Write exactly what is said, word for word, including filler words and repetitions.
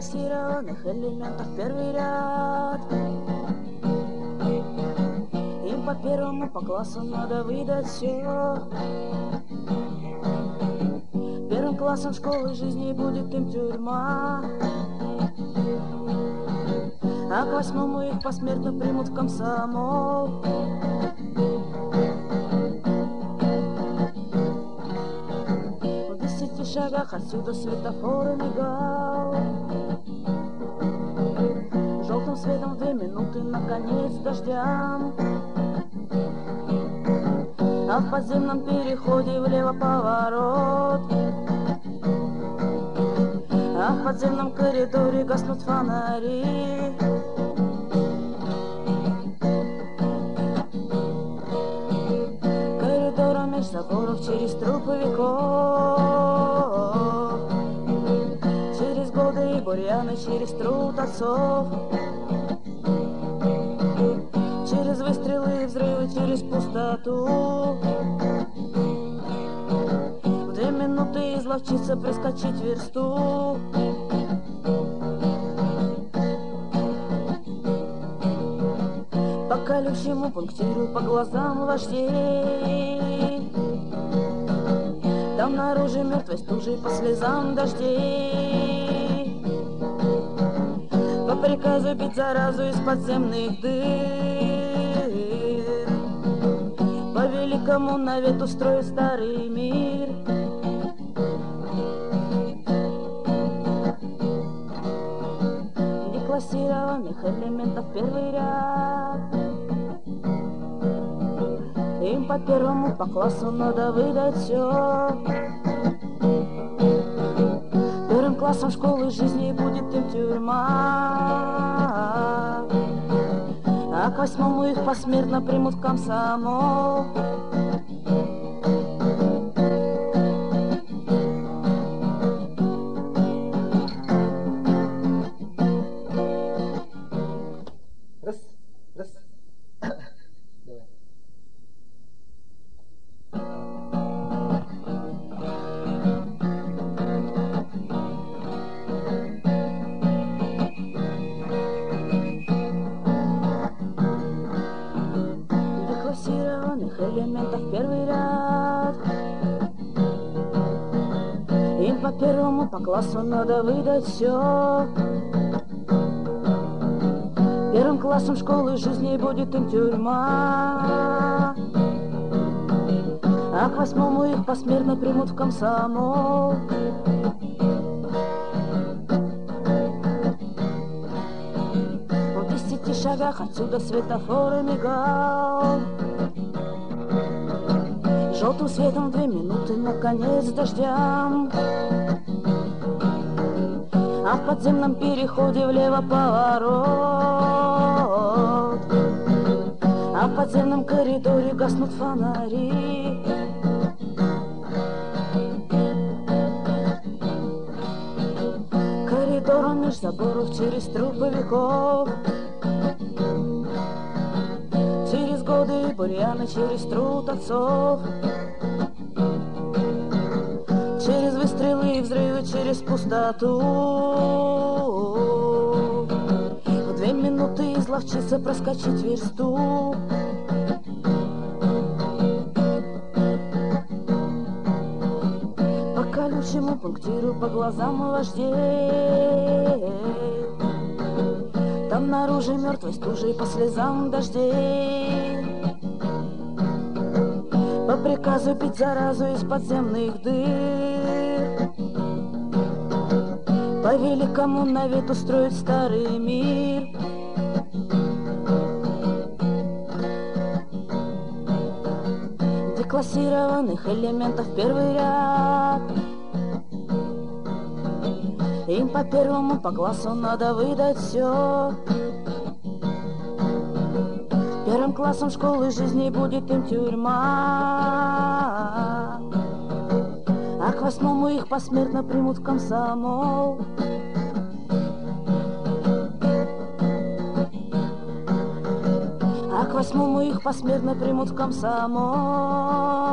деклассированных элементов первый ряд. Им по первому, по классу надо выдать все. Первым классом школы жизни будет им тюрьма, а к восьмому их посмертно примут в комсомол. В десяти шагах отсюда светофор мигал желтым светом в две минуты, наконец, дождям. А в подземном переходе влево поворот, а в подземном коридоре гаснут фонари. Коридором меж заборов через трупы веков, через годы и бурьяны, через труд отцов, через выстрелы и взрывы, через пустоту. В две минуты изловчиться, прискочить версту. По колючему пунктиру, по глазам вождей, там наружу мертвой стужей, по слезам дождей, по приказу бить заразу из подземных дыр, по великому навету строить старый мир. Деклассированных элементов первый ряд. Им по первому, по классу надо выдать все. Первым классом школы жизни будет им тюрьма, а к восьмому их посмертно примут в комсомол. Раз, раз. Давай. Деклассированных элементов первый ряд. Им по первому, по классу надо выдать все. Первым классом школы жизни будет им тюрьма, а к восьмому их посмертно примут в комсомол. В десяти шагах отсюда светофор мигал желтым светом в две минуты, наконец, дождям. А в подземном переходе влево поворот, а в подземном коридоре гаснут фонари. Коридором меж заборов, через трупы веков, через годы и бурьяны, через труд отцов, через выстрелы и взрывы, через пустоту. В две минуты изловчиться, проскочить версту. По колючему пунктиру, по глазам вождей, там наружу мертвой стужей, по слезам дождей, по приказу бить заразу из подземных дыр, по великому навету строить старый мир. Деклассированных элементов первый ряд. Им по первому, по классу надо выдать все. Первым классом школы жизни будет им тюрьма, а к восьмому их посмертно примут в комсомол. А к восьмому их посмертно примут в комсомол.